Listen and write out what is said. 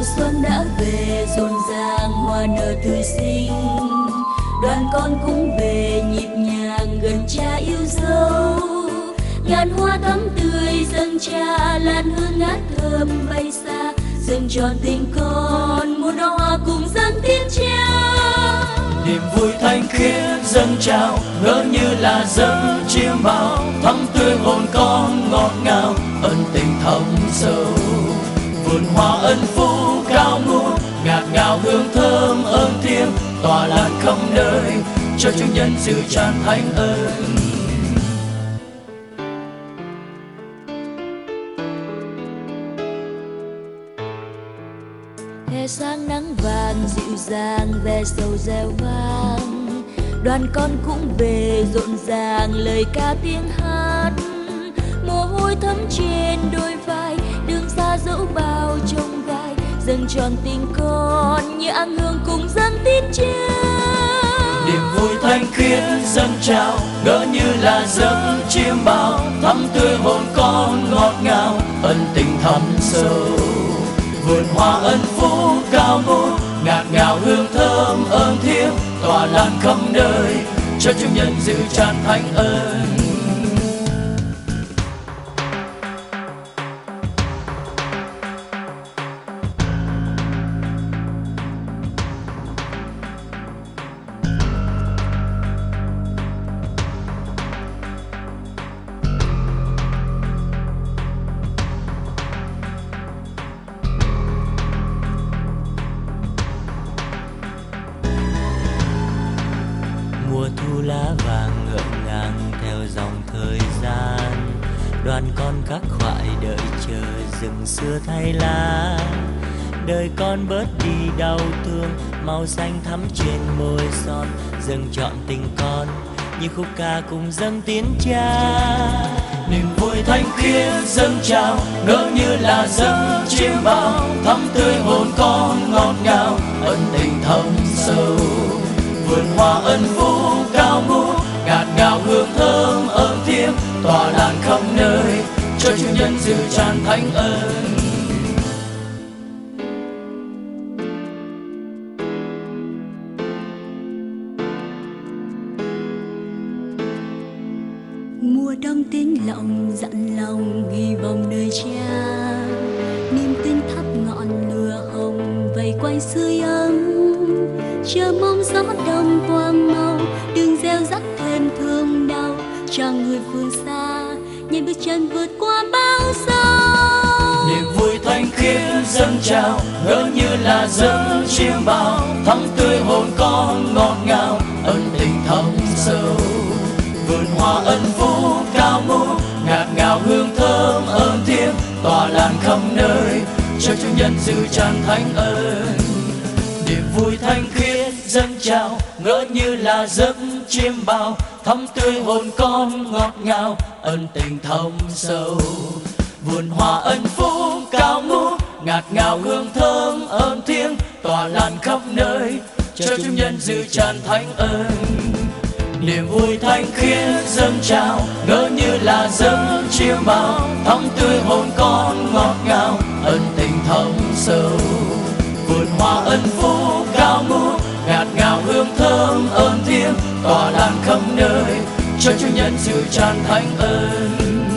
xuân đã về rộn ràng hoa nở tươi xinh, đoàn con cũng về nhịp nhàng gần cha yêu dấu. Ngàn hoa thắm tươi dâng cha, lan hương ngát thơm bay xa, dâng tròn tình con muôn đóa hoa cùng dâng tiếng cha. Niềm vui thanh khiết dâng trào ngỡ như là giấc chiêm bao, thắm tươi hồn con ngọt ngào ân tình thấm sâu. Vườn hoa ân phú cao ngút ngạt ngào hương thơm ơn thiêng, tỏa lan khắp nơi cho chúng nhân dự tràn thánh ơn. Hè sáng nắng vàng dịu dàng ve sầu reo vang, đoàn con cũng về rộn ràng lời ca tiếng hát. Mồ hôi thấm trên đôi vai, đường xa dẫu bao trông gai, dâng tròn tình con như ăn hương cùng dâng tin cha. Niềm vui thanh khiết dâng trào ngỡ như là giấc chiêm bao, thắm tươi hồn con ngọt ngào ân tình thấm sâu. Vườn hoa ân phú cao ngút ngạt ngào hương thơm ơn thiêng, tỏa lan khắp nơi cho chúng nhân dự tràn thánh ơn. Mùa thu lá vàng ngỡ ngàng theo dòng thời gian, đoàn con các khoại đợi chờ rừng xưa thay lá. Đời con bớt đi đau thương, màu xanh thắm trên môi son, dâng trọn tình con như khúc ca cùng dâng tiếng cha. Niềm vui thanh khiết dâng trào ngỡ như là giấc chiêm bao, thắm tươi hồn con ngọt ngào ân tình thấm sâu. Vườn hoa ân phú cao ngút ngạt ngào hương thơm ơn thiêng, tỏa lan khắp nơi cho chúng nhân dự tràn thánh ơn. Mùa đông tiếng lòng dặn lòng ghi vòng đời cha, niềm tin thắp ngọn lửa hồng vây quanh sưởi ấm. Chờ mong gió đông quang màu đường gieo rắc thêm thương đau, cho người phương xa nhanh bước chân vượt qua bão giông. Niềm vui thanh khiết dâng trào ngỡ như là giấc chiêm bao, thắm tươi hồn con ngọt ngào ân tình thấm sâu. Vườn hoa ân phú cao ngút ngạt ngào hương thơm ơn thiêng, tỏa lan khắp nơi cho chúng nhân dự tràn thánh ơn. Niềm vui thanh khiết dâng trào ngỡ như là giấc chiêm bao, thắm tươi hồn con ngọt ngào ân tình thấm sâu. Vườn hoa ân phú cao ngút ngạt ngào hương thơm ơn thiêng, tỏa lan khắp nơi cho chúng nhân dự tràn thánh ơn. Niềm vui thanh khiết dâng trào ngỡ như là giấc chiêm bao, thắm tươi hồn con ngọt ngào ân tình thấm sâu. Vườn hoa ân phú cao ngút ngạt ngào hương thơm ơn thiêng, tỏa lan khắp nơi cho chúng nhân dự tràn thánh ơn.